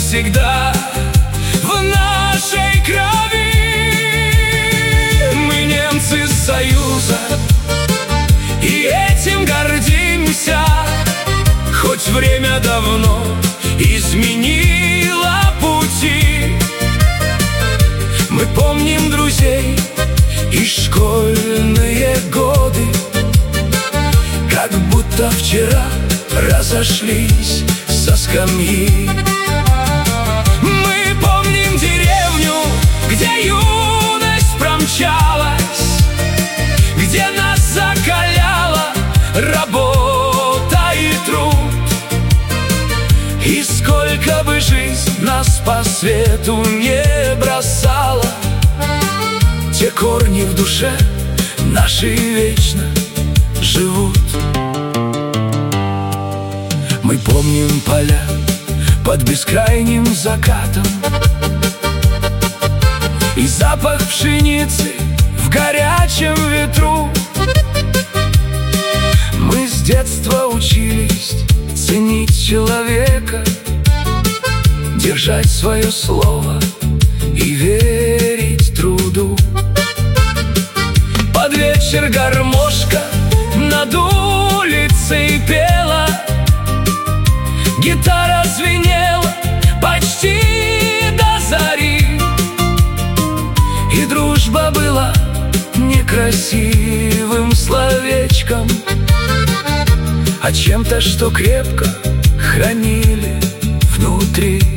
навсегда в нашей крови. Мы немцы Союза, и этим гордимся, хоть время давно изменило пути. Мы помним друзей и школьные годы, как будто вчера разошлись со скамьи. Мы помним деревню, где юность промчалась, где нас закаляла работа и труд. И сколько бы жизнь нас по свету не бросала, те корни в душе нашей вечно живут. Мы помним поля под бескрайним закатом и запах пшеницы в горячем ветру. Мы с детства учились ценить человека, держать свое слово и верить труду. Под вечер гармошка над улицей пела, гитара звенела почти до зари, и дружба была некрасивым словечком, а чем-то, что крепко хранили внутри.